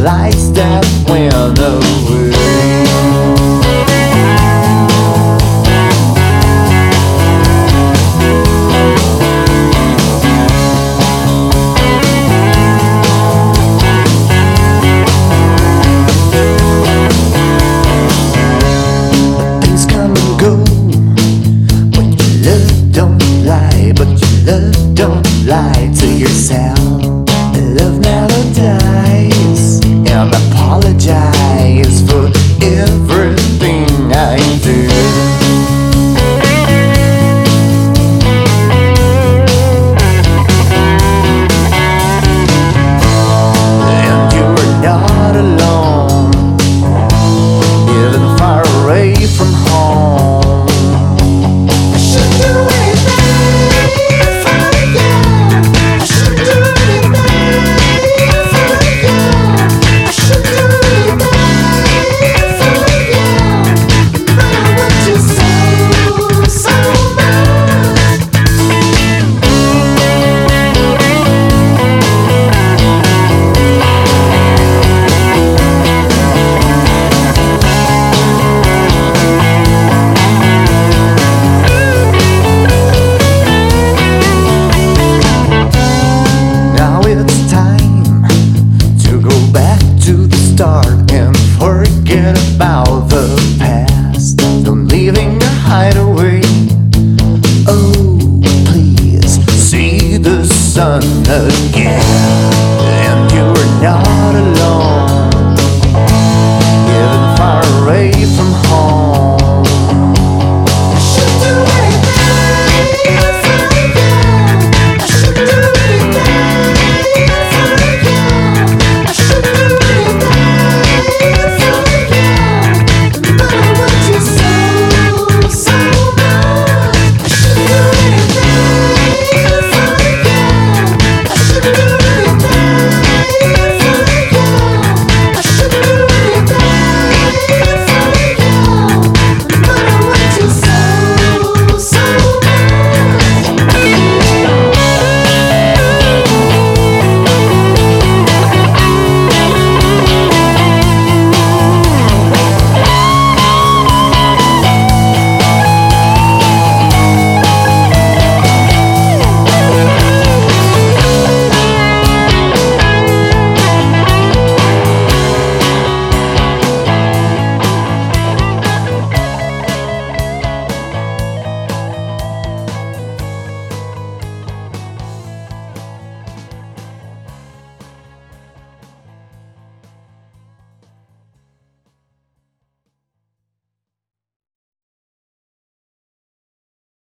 lights that went away. Things come and go. What you love don't lie, but your love don't lie to yourself. Love never dies, and apologize for everything I do. And you're not alone, even far away from home. I should do anything for you. I should do anything for you. I should do anything for you. But I want you so much. Now it's time to go back to the start and forget about the past. Don't leave in your hideaway. Oh, please see the sun again.